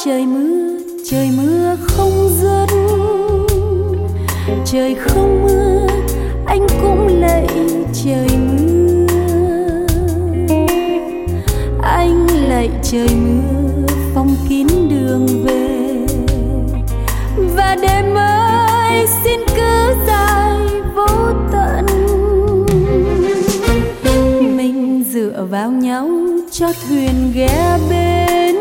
trời mưa không dứt. Trời không mưa anh cũng lạy trời mưa. Anh lạy trời mưa phong kín đường về, và đêm ơi xin cứ dài vô tận. Mình dựa vào nhau cho thuyền ghé bên,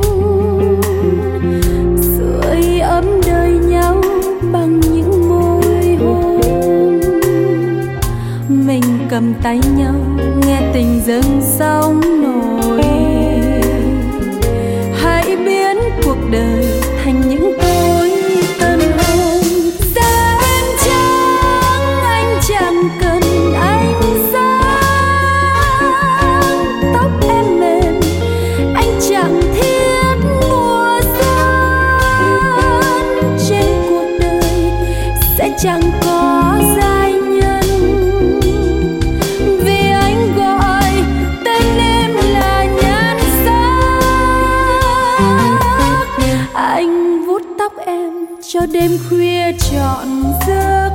sưởi ấm đời nhau bằng những môi hôn. Mình cầm tay nhau nghe tình dâng sóng nổi, hãy biến cuộc đời thành những tối tân hôn. Da em trắng anh chẳng cần ánh sáng, tóc em mềm anh chẳng thiết mùa xuân. Trên cuộc đời sẽ chẳng có giai nhân, vì anh gọi tên em là nhan sắc. Anh vuốt tóc em cho đêm khuya trọn giấc,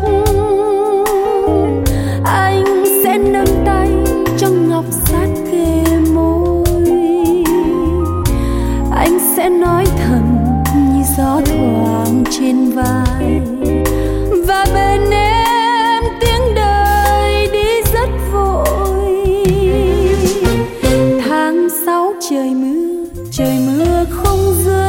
anh sẽ nâng tay trong ngọc sát kề môi. Anh sẽ nói thầm như gió thoảng trên vai, và bên em tiếng đời đi rất vội. Tháng 6 trời mưa không dứt.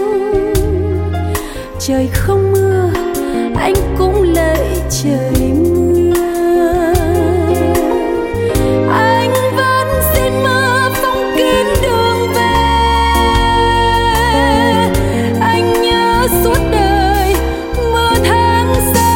Trời không mưa anh cũng lạy trời mưa. Anh vẫn xin mưa phong kín đường về, anh nhớ suốt đời mưa tháng 6.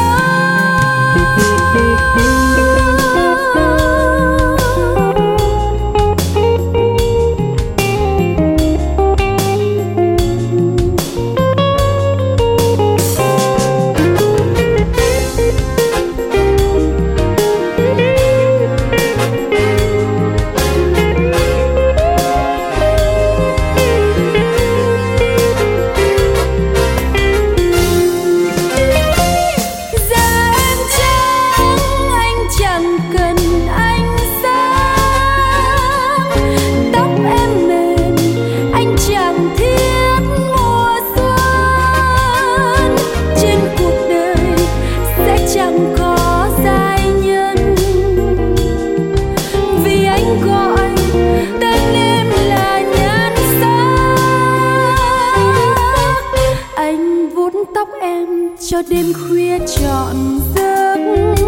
Cho đêm khuya trọn giấc,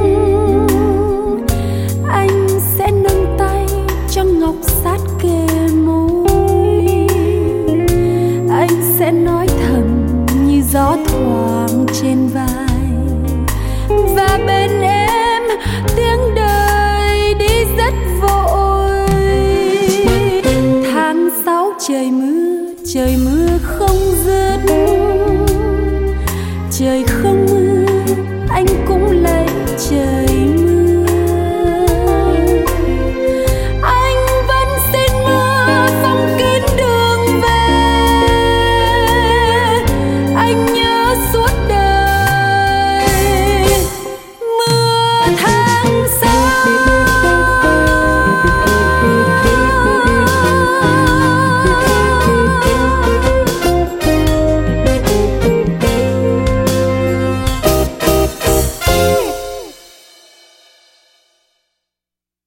anh sẽ nâng tay cho ngọc sát kề môi. Anh sẽ nói thầm như gió thoảng trên vai, và bên em tiếng đời đi rất vội. Tháng 6 trời mưa